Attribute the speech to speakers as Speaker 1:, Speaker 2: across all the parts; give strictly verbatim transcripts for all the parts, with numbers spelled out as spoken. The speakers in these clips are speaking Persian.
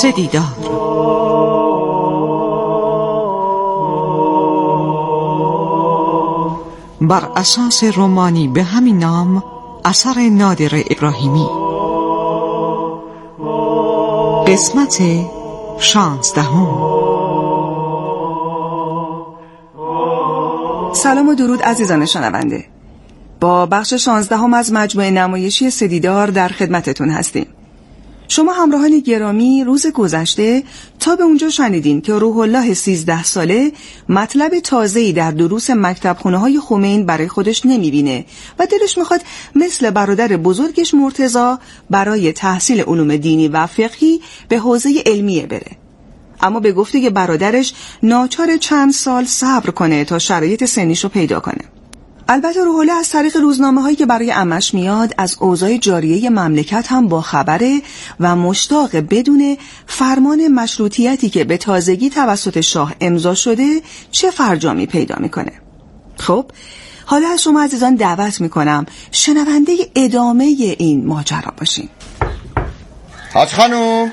Speaker 1: سدیدار. بر اساس رمانی به همین نام، اثر نادر ابراهیمی. قسمت شانزدهم.
Speaker 2: سلام و درود عزیزان شنونده. با بخش شانزدهم از مجموعه نمایشی سدیدار در خدمتتون هستیم. شما همراهان گرامی، روز گذشته تا به اونجا شنیدین که روح الله سیزده ساله مطلب تازه‌ای در دروس مکتبخونه های خمین برای خودش نمیبینه و دلش میخواد مثل برادر بزرگش مرتضی برای تحصیل علوم دینی و فقهی به حوزه علمیه بره. اما به گفته برادرش ناچار چند سال صبر کنه تا شرایط سنیشو پیدا کنه. البته روح الله از طریق روزنامه هایی که برای عمش میاد از اوضاع جاریه مملکت هم با خبره و مشتاق بدون فرمان مشروطیتی که به تازگی توسط شاه امضا شده چه فرجامی پیدا میکنه. خب حالا از شما عزیزان دعوت میکنم شنونده ادامه این ماجرا باشین.
Speaker 3: حاج خانوم،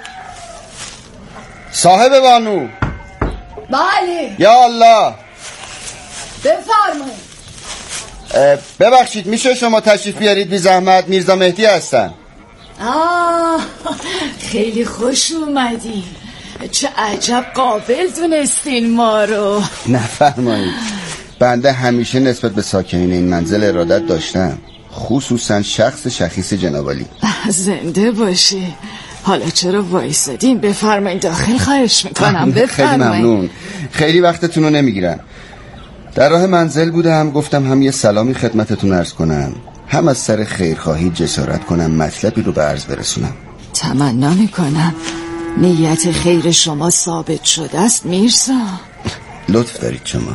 Speaker 3: صاحب بانو.
Speaker 4: بله.
Speaker 3: یا الله.
Speaker 4: بفرمایید.
Speaker 3: ببخشید میشه شما تشریف بیارید بی زحمت؟ میرزا مهدی هستن.
Speaker 4: آه خیلی خوش اومدی. چه عجب قابل دونستین ما رو.
Speaker 3: نفرمایید، بنده همیشه نسبت به ساکنین این منزل ارادت داشتم، خصوصا شخص شخیص جنابالی.
Speaker 4: زنده باشی. حالا چرا وایسادین؟ بفرمایید داخل، خواهش میکنم. بفرمایید.
Speaker 3: خیلی ممنون، خیلی وقتتون رو نمیگیرم. در راه منزل بودم، گفتم هم یه سلامی خدمتتون عرض کنم، هم از سر خیرخواهی جسارت کنم مطلبی رو به عرض برسونم.
Speaker 4: تمنا میکنم نیت خیر شما ثابت شده است میرزا.
Speaker 3: لطف دارید شما.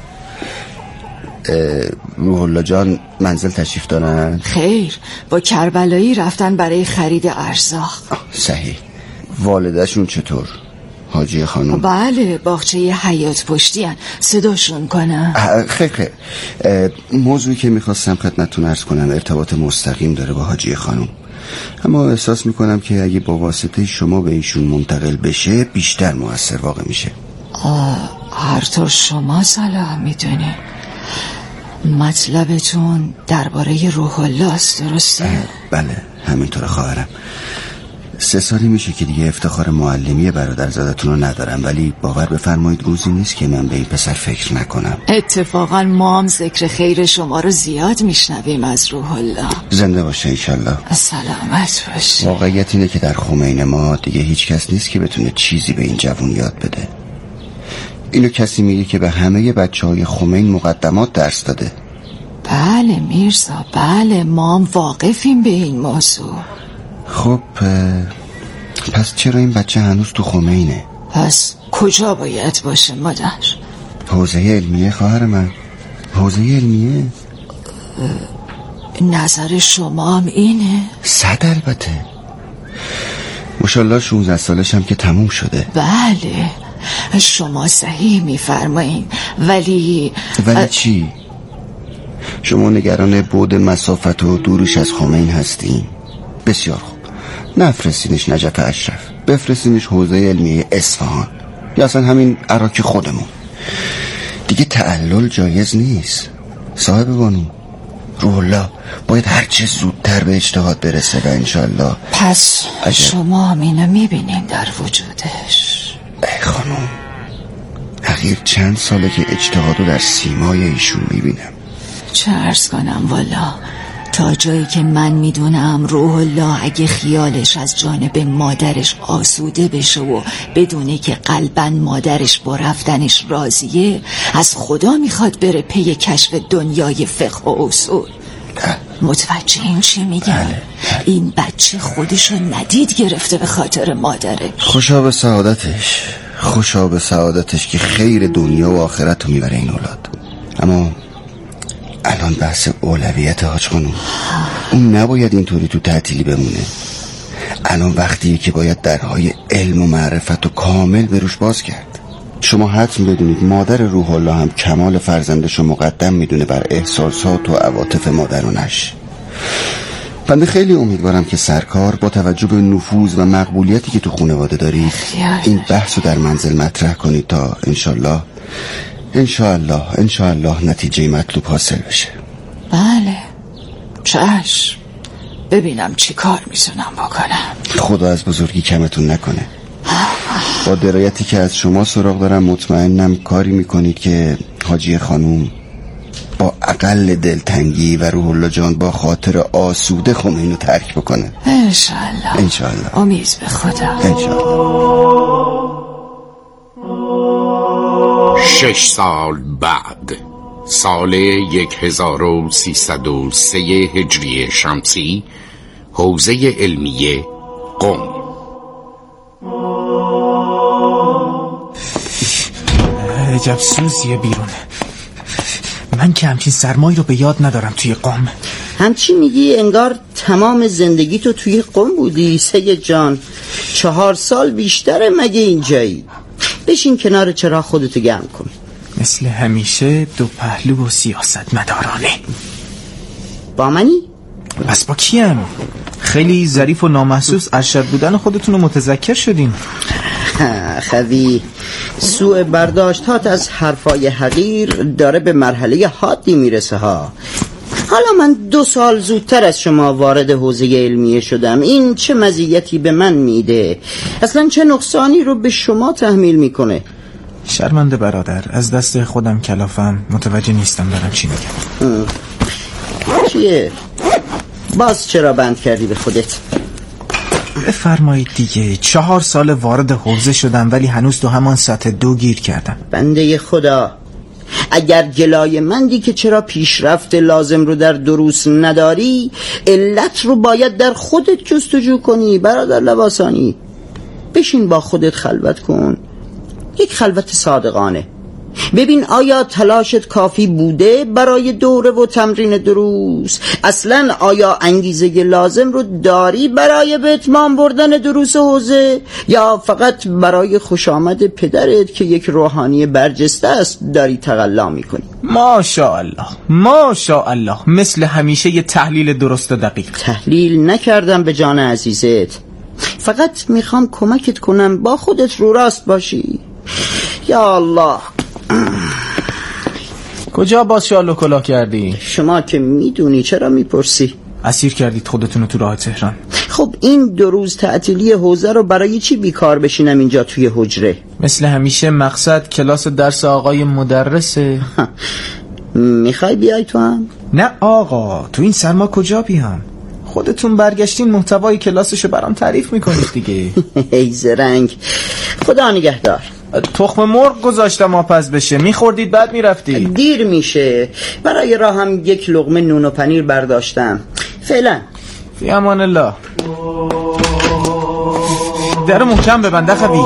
Speaker 3: روح الله جان منزل تشریف دارن؟
Speaker 4: خیر، با کربلایی رفتن برای خرید ارزاق.
Speaker 3: صحیح. والدهشون چطور؟ حاجی خانم؟
Speaker 4: بله، باغچه حیات پشتی هن. صداشون کنم؟
Speaker 3: خیر خیر. موضوعی که میخواستم خدمتتون عرض کنم ارتباط مستقیم داره با حاجی خانم، اما احساس میکنم که اگه با واسطه شما به ایشون منتقل بشه بیشتر مؤثر واقع میشه.
Speaker 4: آه، هر طور شما صلاح میدونی. مطلبتون درباره روح الله است، درسته؟
Speaker 3: بله همینطور خواهرم. سه سالی میشه که دیگه افتخار معلمی برادرزادتون رو ندارم، ولی باور بفرمایید روزی نیست که من به این پسر فکر نکنم.
Speaker 4: اتفاقا ما هم ذکر خیر شما رو زیاد میشنویم از روح الله.
Speaker 3: زنده باشه انشالله.
Speaker 4: سلامت باشه.
Speaker 3: واقعیت اینه که در خمین ما دیگه هیچ کس نیست که بتونه چیزی به این جوون یاد بده. اینو کسی میگه که به همه بچه های خمین مقدمات درس داده.
Speaker 4: بله میرزا، بله ما هم واقفیم به این موضوع.
Speaker 3: خب پس چرا این بچه هنوز تو خمینه؟
Speaker 4: پس کجا باید باشه مادر؟
Speaker 3: حوزه علمیه خواهر من، حوزه علمیه.
Speaker 4: نظر شما هم اینه؟
Speaker 3: صد البته. ماشاءالله شونزده سالش هم که تموم شده.
Speaker 4: بله شما صحیح میفرمایین، ولی
Speaker 3: ولی ا... چی؟ شما نگران بعد مسافت و دورش از خمین هستین؟ بسیار خوب، نفرستینش نجف اشرف، بفرستینش حوزه علمیه اصفهان یا اصلا همین عراق خودمون. دیگه تعلل جایز نیست. صاحب بانو، روح الله باید هرچه زودتر به اجتهاد برسه و انشالله.
Speaker 4: پس عجب. شما هم اینو میبینین در وجودش؟
Speaker 3: ای خانم، اخیر چند ساله که اجتهادو در سیمای ایشون میبینم.
Speaker 4: چه عرض کنم والا، تا جایی که من میدونم روح الله اگه خیالش از جانب مادرش آسوده بشه و بدونه که قلباً مادرش با رفتنش راضیه، از خدا میخواد بره پی کشف دنیای فقه و اصول. متوجه این چی میگم؟ بله، بله. این بچه خودشو ندید گرفته به خاطر مادرش.
Speaker 3: خوشا به سعادتش، خوشا به سعادتش که خیر دنیا و آخرت رو میبره این اولاد. اما الان بحث اولویت حاج خانم، اون نباید اینطوری تو تعطیلی بمونه. الان وقتیه که باید درهای علم و معرفت و کامل به روش باز کرد. شما حتم بدونید مادر روح الله هم کمال فرزندشو مقدم میدونه بر احساسات و عواطف مادرانش. بنده خیلی امیدوارم که سرکار با توجه به نفوذ و مقبولیتی که تو خانواده دارید این بحث رو در منزل مطرح کنید تا انشالله انشالله انشالله نتیجه مطلوب حاصل بشه.
Speaker 4: بله چشم، ببینم چی کار میتونم بکنم.
Speaker 3: خدا از بزرگی کمتون نکنه. با درایتی که از شما سراغ دارم مطمئنم کاری میکنید که حاجی خانوم با اقل دلتنگی و روح الله جان با خاطر آسوده خمینی رو ترک بکنه.
Speaker 4: انشالله
Speaker 3: انشالله.
Speaker 4: امید به خدا.
Speaker 3: انشالله.
Speaker 5: شش سال بعد، سال یک هزار و سیصد و سه هجری شمسی، حوزه علمیه قم.
Speaker 6: عجب سوزیه بیرون. من که همچین سرمایی رو به یاد ندارم توی قم.
Speaker 7: همچی میگی انگار تمام زندگی تو توی قم بودی سید جان. چهار سال بیشتره مگه اینجایی؟ بشین کنار چرا خودتو گرم کن.
Speaker 6: مثل همیشه دو پهلو و سیاست مدارانه.
Speaker 7: با منی؟
Speaker 6: پس با کیم؟ خیلی ظریف و نامحسوس ارشد بودن خودتون رو متذکر شدین.
Speaker 7: خوی سوء برداشتات از حرفای حقیر داره به مرحله حادی میرسه ها. حالا من دو سال زودتر از شما وارد حوزه علمیه شدم. این چه مزیتی به من میده؟ اصلا چه نقصانی رو به شما تحمیل میکنه؟
Speaker 6: شرمنده برادر، از دست خودم کلافم، متوجه نیستم دارم چی میگم.
Speaker 7: چیه؟ باز چرا بند کردی به خودت؟
Speaker 6: بفرمایید دیگه. چهار سال وارد حوزه شدم ولی هنوز تو همان سطح دو گیر کردم.
Speaker 7: بنده خدا، اگر گلای مندی که چرا پیشرفت لازم رو در دروس نداری، علت رو باید در خودت جستجو کنی برادر لباسانی. بشین با خودت خلوت کن، یک خلوت صادقانه. ببین آیا تلاشت کافی بوده برای دوره و تمرین دروس؟ اصلا آیا انگیزه لازم رو داری برای به اتمام بردن دروس حوزه، یا فقط برای خوش آمد پدرت که یک روحانی برجسته است داری تقلا میکنی؟
Speaker 6: ماشاءالله ماشاءالله، مثل همیشه یه تحلیل درست و دقیق.
Speaker 7: تحلیل نکردم به جان عزیزت، فقط میخوام کمکت کنم با خودت رو راست باشی. یا الله،
Speaker 6: کجا باز شال و کلاه کردی؟
Speaker 7: شما که میدونی چرا میپرسی؟
Speaker 6: اسیر کردید خودتونو تو راه تهران.
Speaker 7: خب این دو روز تعطیلی حوزه رو برای چی بیکار بشینم اینجا توی حجره؟
Speaker 6: مثل همیشه مقصد کلاس درس آقای مدرسه.
Speaker 7: میخوای بیای تو هم؟
Speaker 6: نه آقا، تو این سرما کجا بیام؟ خودتون برگشتین محتوای کلاسشو برام تعریف میکنید دیگه.
Speaker 7: ای زرنگ، خدا نگهدار.
Speaker 6: تخم مرغ گذاشتم آپز بشه، میخوردید بعد میرفتید.
Speaker 7: دیر میشه، برای راه هم یک لقمه نون و پنیر برداشتم. فعلا
Speaker 6: فی امان الله. در محکم ببنده خوی.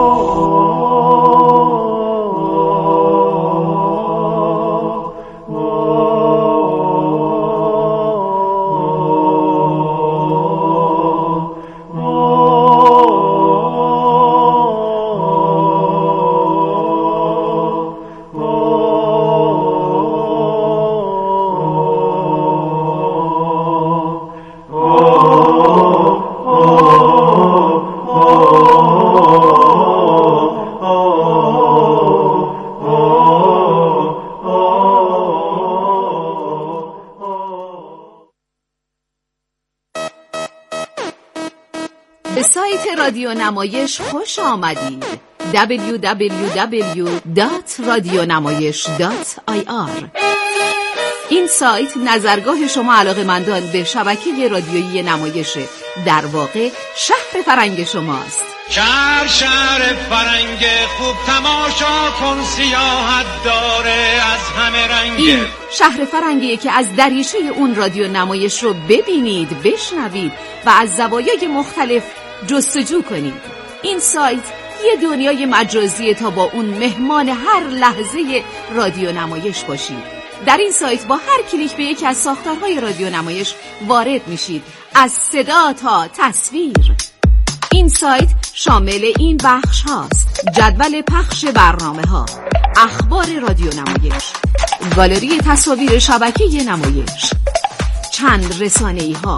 Speaker 8: به سایت رادیو نمایش خوش آمدید. دبلیو دبلیو دبلیو دات رادیونمایش دات آی آر. این سایت نظرگاه شما علاقه‌مندان به شبکه رادیویی نمایش، در واقع شهر فرنگ شماست.
Speaker 9: شهر شهر فرنگ خوب، تماشا کن سیاحت داره از همه رنگ.
Speaker 8: این شهر فرنگیه که از دریچه اون رادیو نمایش رو ببینید، بشنوید و از زوایای مختلف جستجو کنید. این سایت یه دنیای مجازیه تا با اون مهمان هر لحظه رادیو نمایش باشید. در این سایت با هر کلیک به یکی از ساختارهای رادیو نمایش وارد میشید، از صدا تا تصویر. این سایت شامل این بخش هاست: جدول پخش برنامه ها، اخبار رادیو نمایش، گالری تصاویر شبکه نمایش، چند رسانه‌ای ها،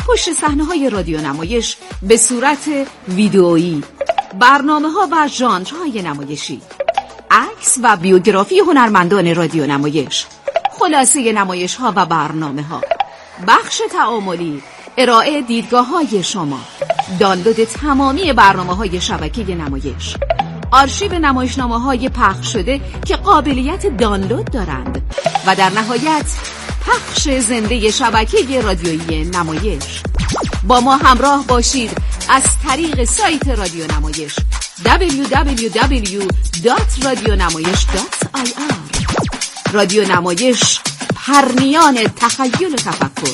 Speaker 8: پشت صحنه‌های رادیو نمایش به صورت ویدئویی، برنامه‌ها و ژانرهای نمایشی، عکس و بیوگرافی هنرمندان رادیو نمایش، خلاصه نمایش‌ها و برنامه‌ها، بخش تعاملی، ارائه دیدگاه‌های شما، دانلود تمامی برنامه‌های شبکه نمایش، آرشیو نمایشنامه‌های پخش شده که قابلیت دانلود دارند و در نهایت پخش زنده شبکه رادیویی نمایش. با ما همراه باشید از طریق سایت رادیو نمایش دبلیو دبلیو دبلیو دات رادیونمایش دات آی آر. رادیو نمایش، پرنیان تخیل و تفکر.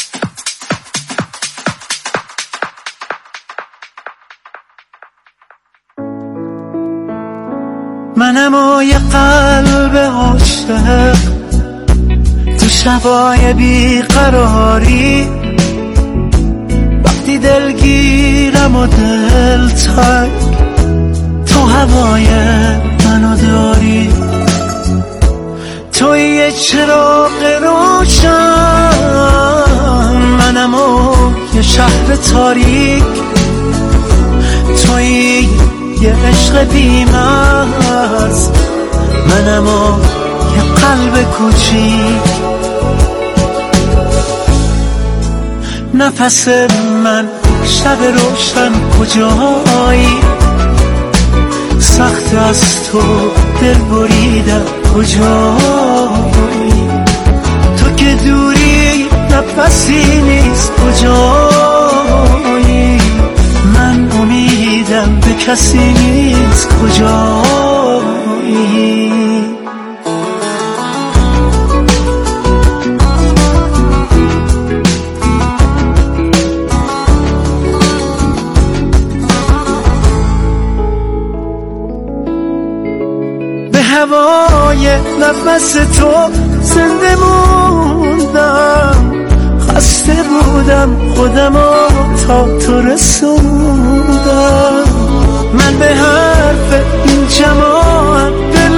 Speaker 10: منم و یه قلب عاشق تو شبای بیقراری، وقتی دلگیرم و دل تنگ تو هوای منو داری. توی یه چراغ روشن، منم و یه شهر تاریک، توی یه عشق بی‌مرز، منم و یه قلب کوچیک. نفس من شب روشن کجایی، سخت از تو دل بریدم کجایی، تو که دوری نفسی نیست کجایی، من امیدم به کسی نیست کجایی. هوای نفس تو زنده موندم، خسته بودم خودمو تا تو رسوندم. من به حرف این جماعت دل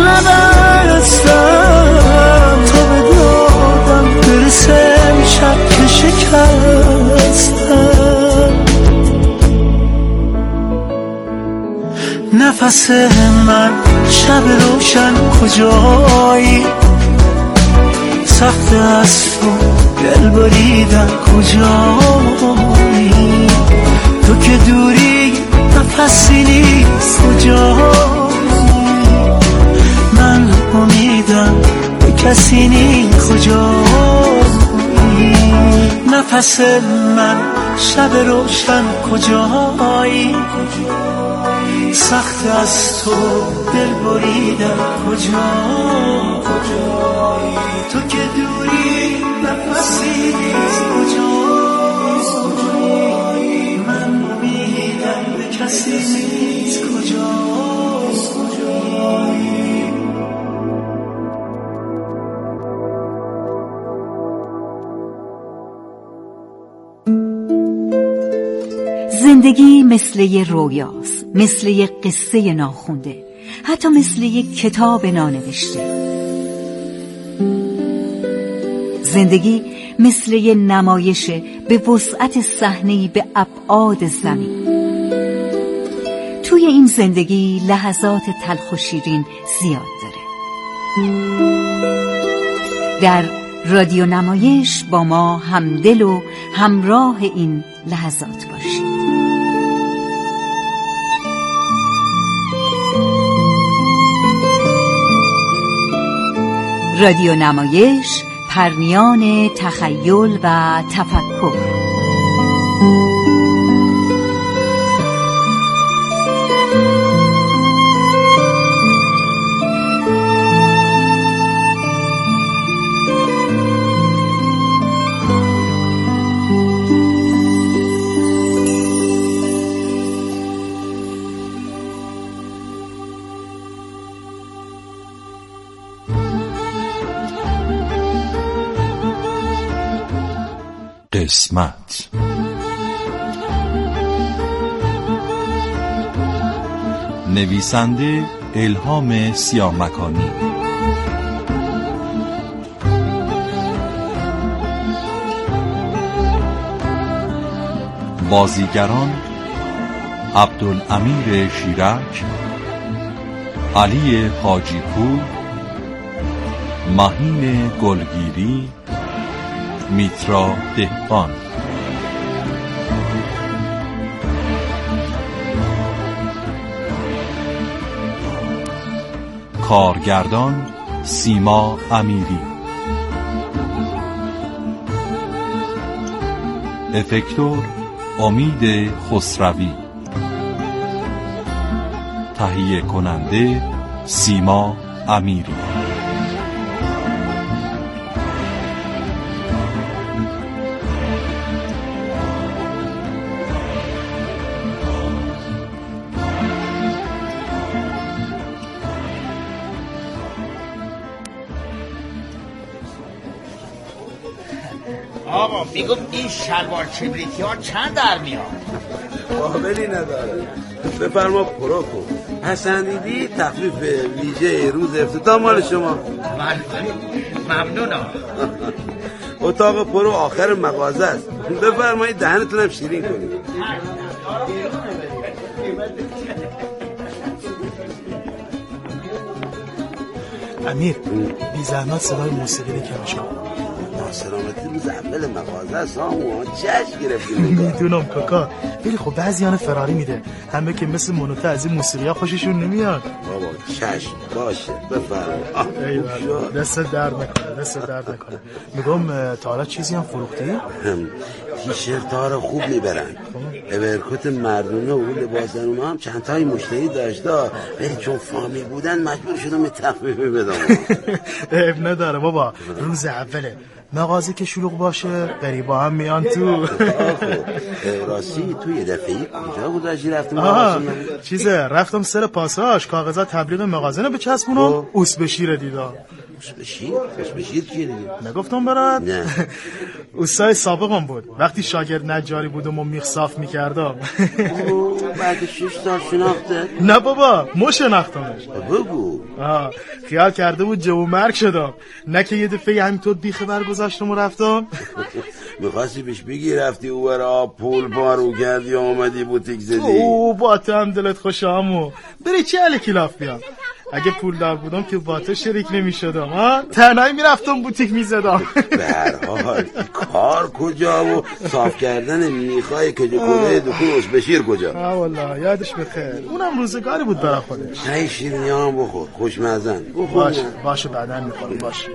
Speaker 10: نبستم، تو به دادم برسه شب که شکستم. نفس من شب روشن کجایی، سخت از تو دل بریدم کجایی، تو که دوری نفسی نیست کجایی، من امیدم به کسی نیست کجایی. نفس من شب روشن کجایی، سخت از تو دل بریدم کجایی، تو که دوری نفسی نیست کجایی، من امیدم به کسی نیست کجایی.
Speaker 11: زندگی مثل یه رویاست، مثل یه قصه ناخونده، حتی مثل یه کتاب نانوشته. زندگی مثل یه نمایشه به وسعت صحنه‌ای به ابعاد زمین. توی این زندگی لحظات تلخ و شیرین زیاد داره. در رادیو نمایش با ما همدل و همراه این لحظات باشید. رادیو نمایش، پرنیان تخیل و تفکر.
Speaker 12: قسمت نویسنده الهام سیامکانی، بازیگران: عبدالامیر شیرک، علی حاجی پور، مهین گلگیری، میترا دهقان. کارگردان: سیما امیری. افکتور: امید خسروی. تهیه کننده: سیما امیری.
Speaker 13: آقا میگم این شلوار کبریتی ها چند در میاد؟
Speaker 14: قابلی نداره. بفرما پرو کن. حسن دیدی تخفیف ویژه روز افتتاح مال شما.
Speaker 13: ممنونم.
Speaker 14: اتاق پرو آخر مغازه است. بفرمایید دهنتونم شیرین کنید.
Speaker 15: امیر بی زحمت صدای موسیقی رو کمش کن.
Speaker 14: سلامتی روز اول مغازه است سامو چش گرفتیم.
Speaker 15: میدونم کاکا، ولی خب بعضیان فراری میده، همه که مثل منوته از این موسیقی ها خوششون نمیاد.
Speaker 14: بابا چش باشه بفرمایید.
Speaker 15: دست درد نکنه، دست درد نکنه. میگم تا حالا چیزی هم فروختی؟
Speaker 14: تیشرت ها رو خوب میبرن. ابرکوت مردونه و لباسانون هم چند تای مشتری داشته، ولی چون فامیل بودن مجبور شدم تخفیف بدم.
Speaker 15: عیب نداره بابا، روز اوله مغازه که شلوغ باشه غریبا هم میان تو.
Speaker 14: راستی تو یه دفعه کجا گذاشتی رفتم؟
Speaker 15: آها چیزه، رفتم سر پاساژ کاغذات تبلیغ مغازه رو بچسبونم، اوس بشیر دیدم.
Speaker 14: اوس بشیر؟ اوس بشیر کیه دیگه؟
Speaker 15: نگفتم برات؟
Speaker 14: نه.
Speaker 15: اوستای سابقم بود، وقتی شاگرد نجاری بودم و میخ صاف میکردم.
Speaker 14: بعد شش سال شناخته؟
Speaker 15: نه بابا، مو شناختمش.
Speaker 14: بگو.
Speaker 15: آه خیال کرده بود جو مرگ شدم، نه که یه دفعه همینطور بی خبر گذاشتم و رفتم.
Speaker 14: میخواستی بهش بگی رفتی او برا پول بارو کردی آمدی بوتیک زدی.
Speaker 15: او با تو هم دلت خوشامو بری چه علی کلاف بیام. اگه پول دار بودم که با تو شریک نمی شدم ها، تنهایی می رفتم بوتیک می زدم.
Speaker 14: به هر حال کار کجا و صاف کردن میخای کجا کجا دکون اوس بشیر کجا؟
Speaker 15: ها والله یادش بخیر، اونم روزگاری بود برای خودش.
Speaker 14: نه شیرینی هم بخور خوشمزن.
Speaker 15: باشه باشه بعدا میخورم. باشه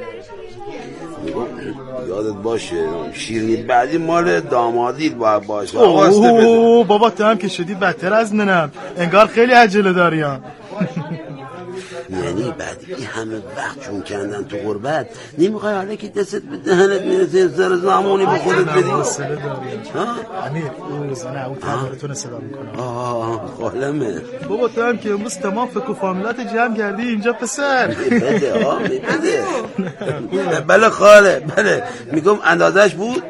Speaker 14: یادت باشه شیرینی بعدی مال دامادیت باید باشه.
Speaker 15: اوه بابا تو هم که شدی بدتر از منم، انگار خیلی عجله داریم.
Speaker 14: یعنی بعد این همه وقت چون کندن تو غربت نمیخوای حالا که دستت به دهنت میرسه سر زمانی به خودت بدی؟
Speaker 15: امیر او زنه او تبارتون صدا میکنه.
Speaker 14: آه خالمه
Speaker 15: بابا تو هم که امروز تمام فکر و فامیلات جمع کردی اینجا پسر.
Speaker 14: بده ها بده. بله خاله بله میگم اندازش بود.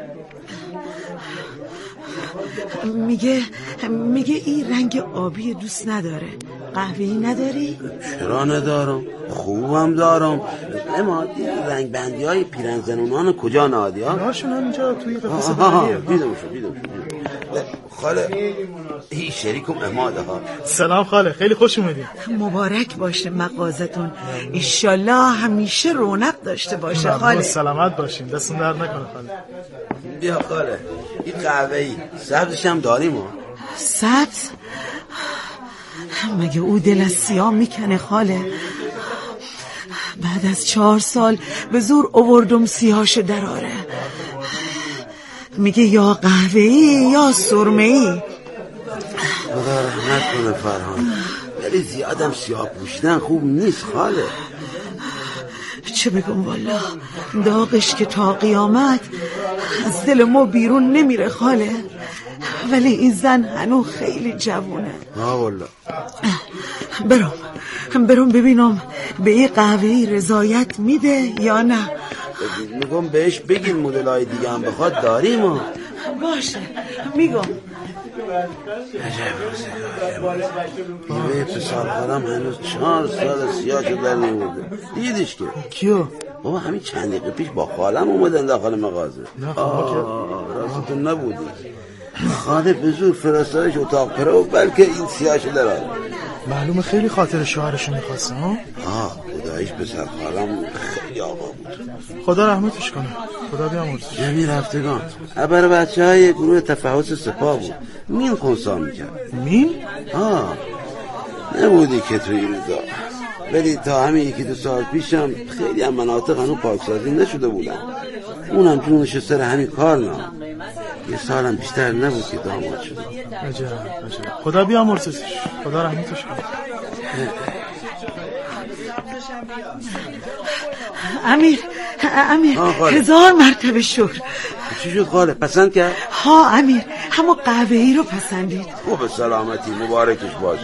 Speaker 16: میگه میگه این رنگ آبی دوست نداره. قهوه‌ای نداری؟
Speaker 14: چرا ندارم، خوبم دارم. اما رنگ بندی های پیرنزنونان کجا نهادی ها؟
Speaker 15: ناشون هم اینجا توی قفص بندیه.
Speaker 14: دیدم شو دیدم شو. خاله این شریکم اماده ها.
Speaker 15: سلام خاله، خیلی خوش اومدید.
Speaker 16: مبارک باشه مغازتون، انشالله همیشه رونق داشته باشه خاله.
Speaker 15: سلامت باشین، دستون درد نکنه خاله.
Speaker 14: بیا خاله این قهوه‌ای سبزش هم داریم ها.
Speaker 16: سبز؟ مگه او دل از سیاه میکنه خاله؟ بعد از چهار سال به زور آوردم سیاهش دراره. میگه یا قهوه‌ای یا سرمه‌ای.
Speaker 14: خدا رحمت کنه فرهان، ولی زیادم سیاه پوشیدن خوب نیست خاله.
Speaker 16: چه بگم والا، داغش که تا قیامت از دل ما بیرون نمیره خاله. ولی این زن هنو خیلی جوونه.
Speaker 14: ها والا.
Speaker 16: برم برم ببینم به این قهوه‌ای رضایت میده یا نه.
Speaker 14: میگم بهش بگین مدلای دیگه هم بخواد داریم ها.
Speaker 16: باشه میگم.
Speaker 14: یه پسر خودم هنوز چهار سال سیاه شد در نموده. دیدیش که
Speaker 15: کیو؟
Speaker 14: بابا همین چند دقیقه پیش با خالم اومدن داخل مغازه. آه راستون نبودی. خاله به زور فرستادش اتاق پرو، بلکه این سیاهش داره.
Speaker 15: معلومه خیلی خاطر شوهرشو میخواسته ها؟
Speaker 14: آه خدایش پسر خالم خیلی آقا بود.
Speaker 15: خدا رحمتش کنه، خدا بیامرزش.
Speaker 14: جمعی رفتگان ابر بچه های گروه تفحص سپاه بود، مین خونسا میکرد.
Speaker 15: مین؟
Speaker 14: آه نبودی که توی روزا، ولی تا همین یکی دو سال پیشم خیلی هم مناطق هنو پاکسازی نشده بودن، اونم جونش سر همین کار نه. یه سالم بیشتر نبود که داماد شده.
Speaker 15: عجب عجب. خدا بیامرزش، خدا رحمتش کنه.
Speaker 16: امیر امیر هزار مرتبه شکر.
Speaker 14: چی شد خاله؟ پسند کرد؟
Speaker 16: ها امیر، همون قهوه ای رو پسندید.
Speaker 14: خوب سلامتی، مبارکش باشه.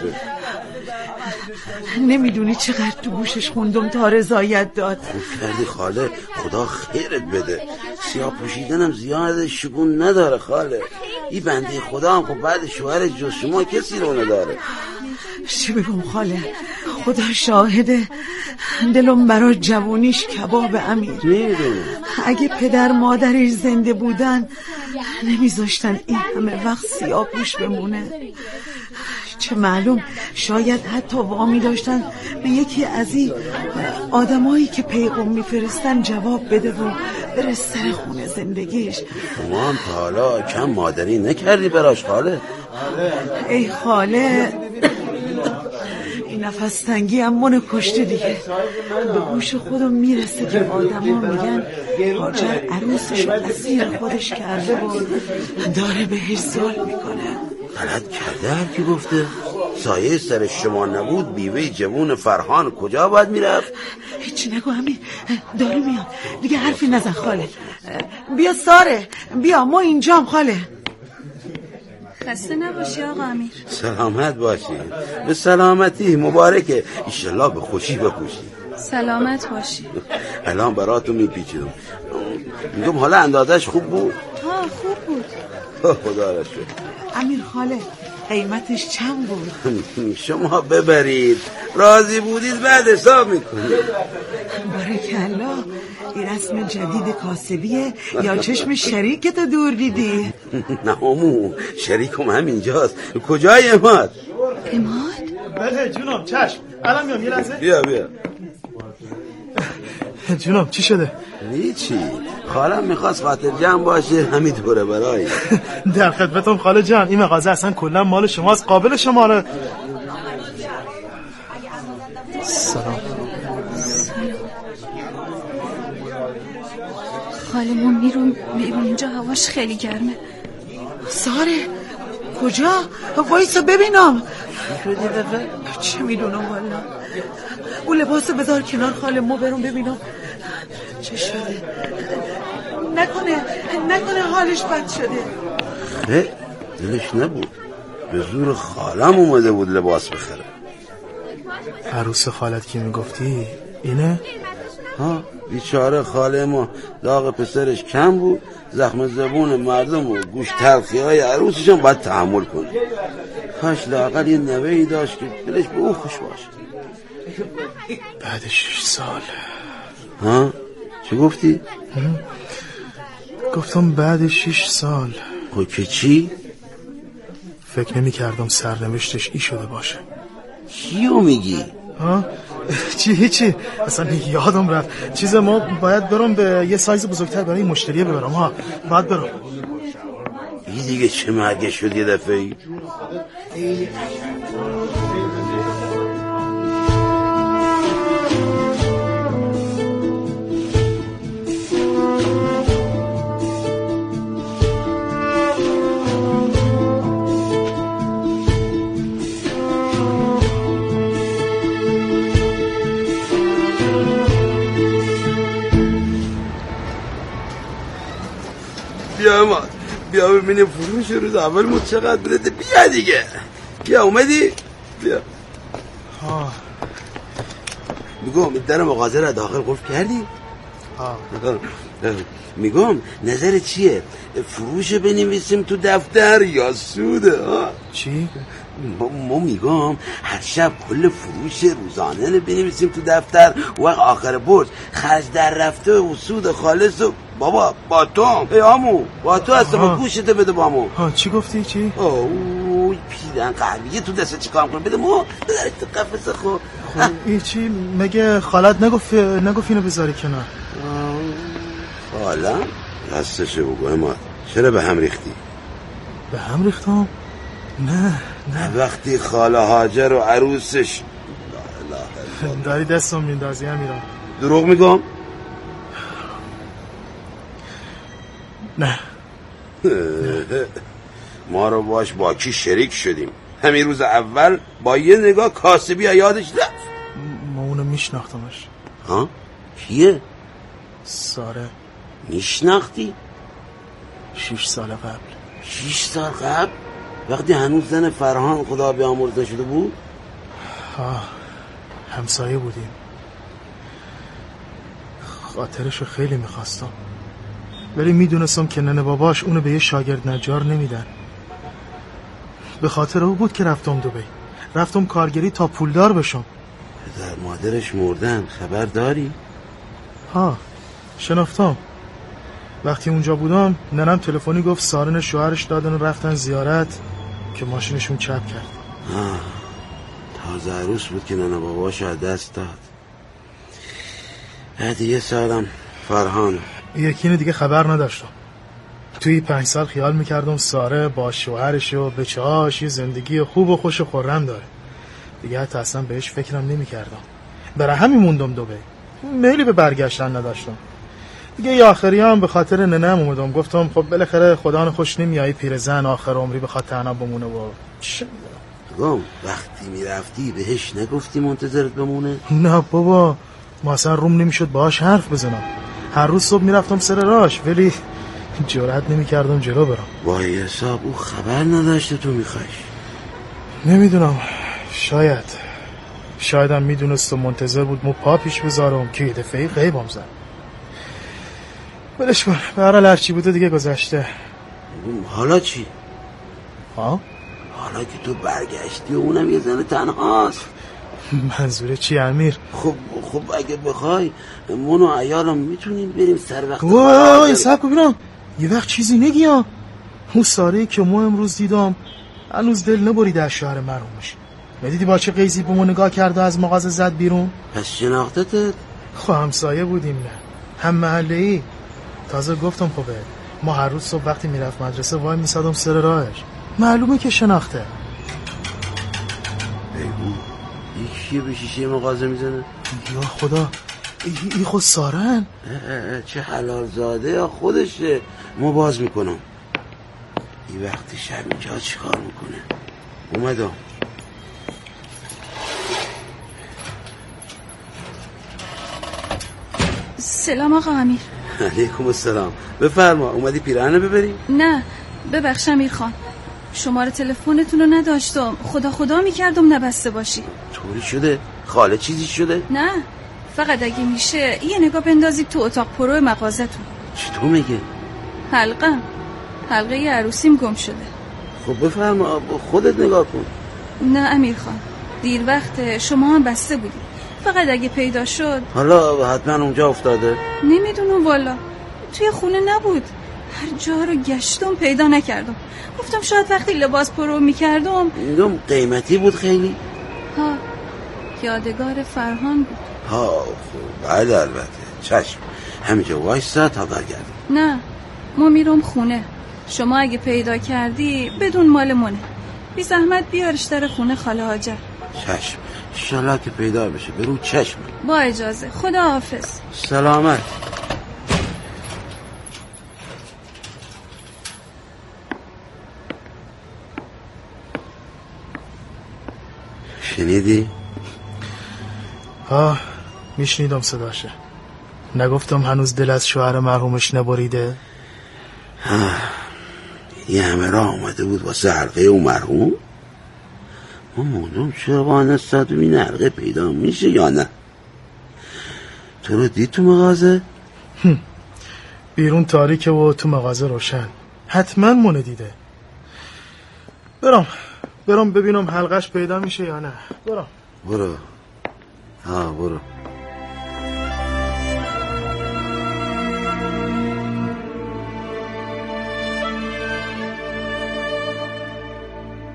Speaker 16: نمیدونی چقدر تو گوشش خوندم تا رضایت داد.
Speaker 14: خوب کردی خاله، خدا خیرت بده. سیاه پوشیدنم زیاد شگون نداره خاله. این بنده خدا هم خب بعد شوهر جز شما کسی رو نداره.
Speaker 16: چی بگم خاله، خدا شاهده، دلم برای جوانیش کباب امیر.
Speaker 14: میدونم
Speaker 16: اگه پدر مادرش زنده بودن نمیذاشتن این همه وقت سیاه پوش بمونه. چه معلوم، شاید حتی وامی داشتن به یکی از این آدمایی که پیغام میفرستن جواب بده و بره سر خونه زندگیش.
Speaker 14: شما هم تا حالا کم مادری نکردی براش خاله؟
Speaker 16: ای خاله، این نفس تنگی هم منو کشته دیگه. به گوش خودم میرسه که آدم ها میگن هاجر عروسشو اسیر خودش کرده و داره بهش ظلم میکنه.
Speaker 14: غلط کرده هر کی گفته؟ سایه سر شما نبود بیوه جوون فرهان کجا باید میرفت؟
Speaker 16: هیچی نگو امیر، داره میاد دیگه، حرفی نزن خاله. بیا ساره، بیا ما اینجام خاله.
Speaker 17: خسته نباشی آقا امیر.
Speaker 14: سلامت باشی. به سلامتی، مبارکه، ایشالله به خوشی بپوشی.
Speaker 17: سلامت باشی.
Speaker 14: الان براتون میپیچیدم، میگم حالا اندازش خوب بود؟
Speaker 17: ها خوب بود.
Speaker 14: خدا را شکر.
Speaker 16: امیر خاله قیمتش چند بود؟
Speaker 14: شما ببرید، راضی بودید بعد حساب میکنید.
Speaker 16: بارکالله. این رسم جدید کاسبیه یا چشم شریکتو دور دیدی؟
Speaker 14: نه امو، شریکم همینجاست. کجای اماد؟
Speaker 17: اماد؟
Speaker 15: بله جونم، چشم الان میام. یه لحظه
Speaker 14: بیا بیا.
Speaker 15: جونم چی شده؟
Speaker 14: هیچی، خالم میخواست خاطر جمع باشه همین دوره برای.
Speaker 15: در خدمتم خاله جان، این مغازه اصلا کلا مال شماست، قابل شماره. سلام.
Speaker 17: خاله ما میرون بیرون، اینجا هواش خیلی گرمه.
Speaker 16: ساره کجا؟ وایسا ببینم. چه میدونم والا. اون لباسو بذار کنار خاله، ما برون ببینم چه شده. نکنه نکنه حالش بد شده.
Speaker 14: خه دلش نبود، به زور خالم اومده بود لباس بخره.
Speaker 15: عروس خالت که میگفتی اینه؟
Speaker 14: ها بیچاره خاله ما، داغ پسرش کم بود، زخم زبون مردم و گوش تلخی های عروسش هم باید تحمل کنه. کاش لااقل یه نوهی داشت که دلش به او خوش باشه.
Speaker 15: بعد شش سال.
Speaker 14: ها چی گفتی؟
Speaker 15: گفتم بعد شش سال.
Speaker 14: خب که چی؟
Speaker 15: فکر نمی کردم سرنوشتش ای شده باشه.
Speaker 14: چیو میگی؟
Speaker 15: ها؟ چی هیچی، اصلا یادم رفت. چیز ما باید برم به یه سایز بزرگتر برای مشتریه ببرم. ها باید برم.
Speaker 14: این دیگه چه مرگه شد یه دفعه ای؟ بیا ما بیا ببینیم فروش روز اول ما چقدر بده. بیا دیگه، بیا اومدی؟ بیا.
Speaker 15: ها
Speaker 14: بگو در مغازه را داخل قفل کردی؟ میگم نظر چیه؟ فروش بنویسیم تو دفتر یا سوده؟
Speaker 15: چی؟
Speaker 14: ما میگم هر شب کل فروش روزانه رو بنویسیم تو دفتر و آخر برج خرج در رفته و سود خالص و بابا با تو ای آمو با تو هستم گوشته بده با مو.
Speaker 15: ها چی گفتی چی؟
Speaker 14: اوه پیرن قهویه تو دست چی کام کنم بده مو بذاری تو قفص خو.
Speaker 15: خب این چی مگه خالت نگفت نگفت اینو بذاری کنار؟
Speaker 14: خالم راستشه بگو ما چرا به هم ریختی؟
Speaker 15: به هم ریختم؟ نه نه
Speaker 14: وقتی خاله هاجر و عروسش
Speaker 15: داری دستم میندازی امیرم.
Speaker 14: دروغ میگم؟
Speaker 15: نه
Speaker 14: ما رو باش با کی شریک شدیم همین روز اول با یه نگاه کاسبی یادش رفت.
Speaker 15: ما اونو میشناختمش.
Speaker 14: ها؟ کیه؟
Speaker 15: ساره.
Speaker 14: میشناختی؟
Speaker 15: شیش سال قبل.
Speaker 14: شیش سال قبل؟ وقتی هنوز زن فرهان خدا بیامرز نشده بود؟
Speaker 15: ها همسایه بودیم. خاطرشو خیلی میخواستم ولی میدونستم که ننه باباش اونو به یه شاگرد نجار نمیدن. به خاطر او بود که رفتم دبی. رفتم کارگری تا پولدار بشم.
Speaker 14: پدر مادرش مردن خبر داری؟
Speaker 15: ها شنافتم. وقتی اونجا بودم ننم تلفنی گفت سارن شوهرش دادن و رفتن زیارت که ماشینشون چپ کرد.
Speaker 14: آه. تازه عروس بود که ننه باباش از دست داد. بعد یه سالم فرهان.
Speaker 15: یکی دیگه خبر نداشتم. توی پنج سال خیال میکردم ساره با شوهرش و بچه‌هاش یه زندگی خوب و خوش و خرم داره. دیگه حتی اصلا بهش فکرم نمیکردم. برای همین موندم دبی. میلی به برگشتن نداشتم. دیگه یه آخری هم به خاطر ننم اومدم. گفتم خب بالاخره خدا خوش نمیایی پیرزن آخر عمری بخواد تنها بمونه و چه
Speaker 14: میدونم. وقتی میرفتی بهش نگفتی منتظرت بمونه؟
Speaker 15: نه بابا ما اصلا روم نمیشد باهاش حرف بزنم. هر روز صبح میرفتم سر راش ولی جرئت نمیکردم جلو برم.
Speaker 14: با حساب او خبر نداشته تو میخوایش؟
Speaker 15: نمیدونم شاید شایدم میدونست و منتظر بود مو پا پیش بذارم که یه دفعه غیبم زد. بلش کن به هر حال هرچی بوده دیگه گذشته.
Speaker 14: حالا چی؟
Speaker 15: ها؟
Speaker 14: حالا که تو برگشتی و اونم یه زن تنهاست.
Speaker 15: منظوره چی امیر؟
Speaker 14: خب خب اگه بخوای من و عیالم میتونیم بریم سر وقت.
Speaker 15: وای صبر کن ببینم یه وقت چیزی نگی ها. اون ساره که ما امروز دیدم هنوز دل نبرید از شوهر مرحومش. ندیدی با چه قیزی به ما نگاه کرده از مغازه زد بیرون؟
Speaker 14: پس شناختتت؟
Speaker 15: خب همسایه بودیم نه هم محله ای. تازه گفتم خب ما هر روز صبح وقتی میرفت مدرسه وای میسادم سر راهش. معلومه که شناخته.
Speaker 14: بگو یکیه به شیشه مغازه میزنه؟
Speaker 15: یا خدا ای خود سارن؟
Speaker 14: چه حلال زاده یا خودشه. ما باز میکنم. این وقتی شب اینجا چی کار میکنه؟ اومدم.
Speaker 17: سلام آقا امیر.
Speaker 14: علیکم السلام. بفرما. اومدی پیراهن ببری؟
Speaker 17: نه ببخش امیر خان شماره تلفنتون رو نداشتم. خدا خدا میکردم نبسته باشی.
Speaker 14: طوری شده؟ خاله چیزی شده؟
Speaker 17: نه فقط اگه میشه یه نگاه بندازید تو اتاق پرو مغازتون.
Speaker 14: چطور میگه؟
Speaker 17: حلقه حلقه ی عروسیم گم شده.
Speaker 14: خب بفرما خودت نگاه کن.
Speaker 17: نه امیر خان دیر وقت شما هم بسته بودید. فقط اگه پیدا شد.
Speaker 14: حالا حتما اونجا افتاده؟
Speaker 17: نمیدونم والا توی خونه نبود. هر جا رو گشتم پیدا نکردم. گفتم شاید وقتی لباس پرو میکردم.
Speaker 14: میگم قیمتی بود خیلی؟
Speaker 17: ها یادگار فرهان بود.
Speaker 14: ها خب بله البته چشم. همینجا وایسا تا برگردم.
Speaker 17: نه ما میرم خونه. شما اگه پیدا کردی بدون مال منه. بی زحمت بیارش در خونه خاله هاجر.
Speaker 14: چشم انشالله که پیدا بشه. برو چشم.
Speaker 17: با اجازه. خدا حافظ.
Speaker 14: سلامت. شنیدی؟
Speaker 15: ها میشنیدم صداشه. نگفتم هنوز دل از شوهر مرحومش نبریده؟
Speaker 14: ها یه همه راه آمده بود واسه حلقه او مرحوم. ما موندم چرا با نستاد این حلقه پیدا میشه یا نه. تو رو دید تو مغازه؟
Speaker 15: بیرون تاریکه و تو مغازه روشن. حتما مونه دیده. برام برام ببینم حلقش پیدا میشه یا نه. برام
Speaker 14: برو. ها برو.